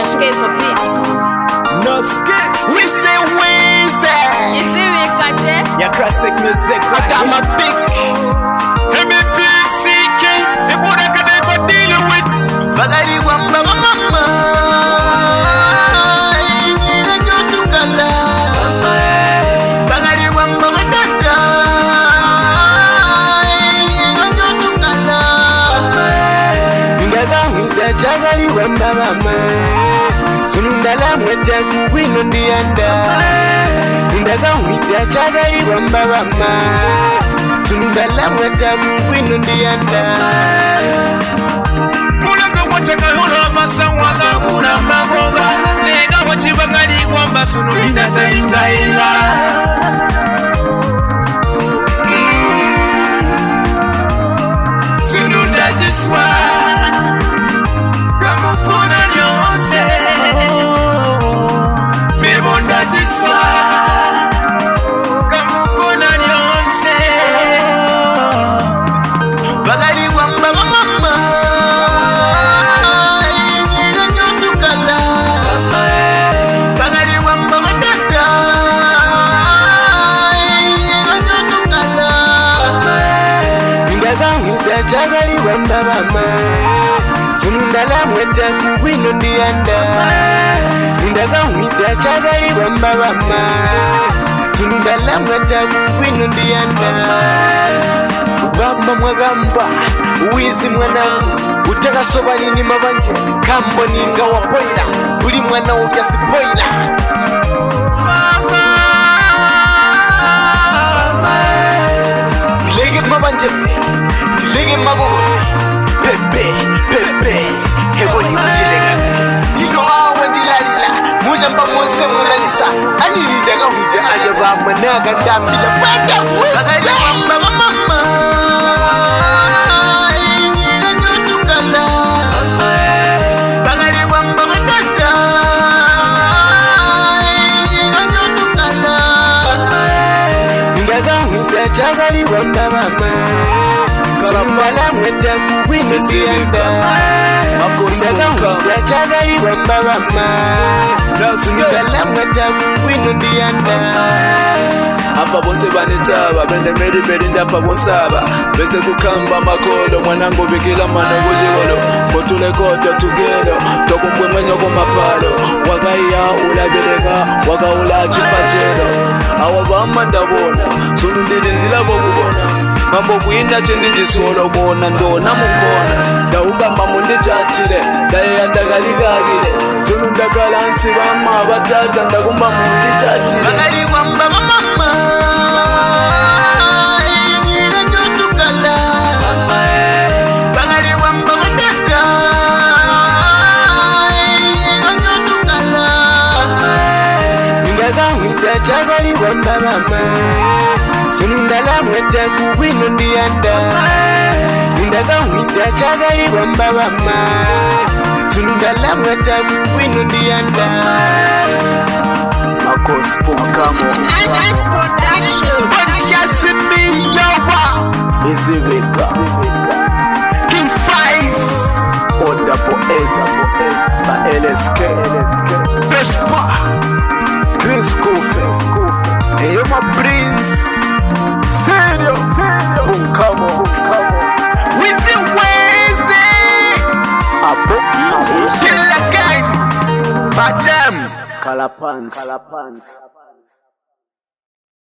escape a bit. No skip. We say Wednesday. You see me, Kate? Yeah, classic music. I got my big MPCK. The one I can never deal with. Bagari wamba mama. Bagari wamba matata. Ndaga jagali wamba mama. Sunundala mweta kuwino ndianda. Ndaga mwita jagali wamba mama. Sunundala mweta kuwino ndianda. Mulaga wataka hula masawaga kuna magoba. Nega wachibagali wamba sununda tainga ila. Sununda jiswa. Jagali wamba mama. Sunundala mweta kuwino ndianda. Ndaga mwita jagali wamba mama. Sunundala mweta kuwino ndianda. Ubamba mwagamba uwizi mwanangu. Utaka soba nini mabanje. Kambo ninga wapoila. Uli mwana ukiasi poila. Lege mabanje. Lege magogo. Pepe, pepe. Hego yujilega. Ino awa ndilalila. Mujamba mose mwanalisa. Ani lidaga huide ayaba managa ndambila. Bada bagari wamba mama. Inganyotukala. Bagari wamba matata. Inganyotukala. Ndaga huide jagali wamba mama. Sunundala mweta kuwino ndianda. Ndaga mwita jagali wamba mama. Sunundala mweta kuwino ndianda. Apa bonse banetaba bende meri ndapa bonsaba beze kukamba makolo mwanangu bikila mano kujigolo motule koto tugero tokumbwe mwenyo kumapalo wakaiya ulabireka wakaula chipachero awa bamba ndabona sunundili ndilabo kubona mambo kuinda chindi jisolo bona ndona mukona ndaugamba mundi chatire ndaye ndagaligagire sunundakala nsi bama batata ndakumba mundi chatire bagari wamba mama. Inganyotukala. Bagari wamba matata. Inganyotukala. Ndaga mwita jagali wamba mama. Sunundala mweta kuwino ndianda. Ndaga mwita jagali wamba mama. Sunundala mweta kuwino ndianda. Marcos Pokamo Nice production. Podcast me yawa. Izibeka King 5. Oda po S Ba LSK Bespa. Chris Kofe Hey my prince. Serio. Pokamo Wizi Wezi. Apo Kill a guy. Madam. Kalapans